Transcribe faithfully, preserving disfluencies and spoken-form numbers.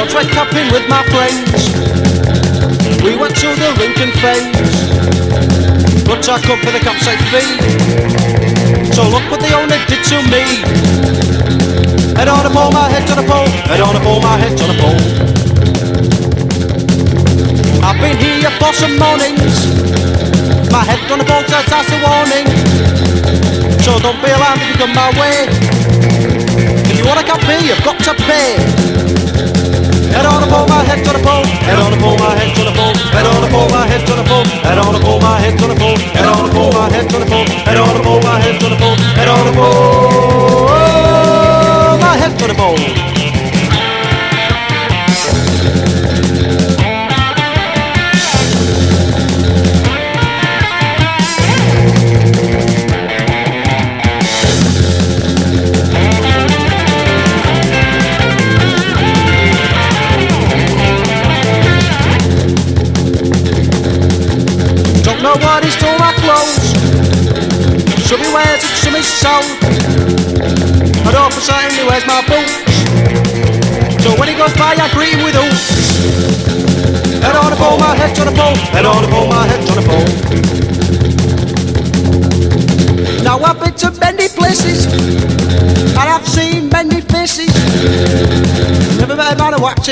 Once went camping with my friends. We went to the Lincoln Fens, but I come for the campsite fee. So look what the owner did to me. Head on a pole, my head to the pole. Head on a pole, my head to the pole. I've been here for some mornings. My head on the pole, that's, that's a warning. So don't be alarmed if you come my way. If you wanna camp me, you've got to pay. Head on a pole, my head to the pole. Head on a pole, my head to the pole. Head on a pole, my head to the pole. Head on a pole, my head to the pole. Head on a pole, my head to the pole. Head on a pole, my head to the pole. Head on a pole, my head to the pole. Know what he's doing my clothes. Some he wears it, some he's sold. I don't for certain he wears my boots. So when he goes by I greet him with hoops. Head on the pole, my head to the pole. Head on the pole, my head to the pole. Now I've been to many places and I've seen many faces. Never met a man who acted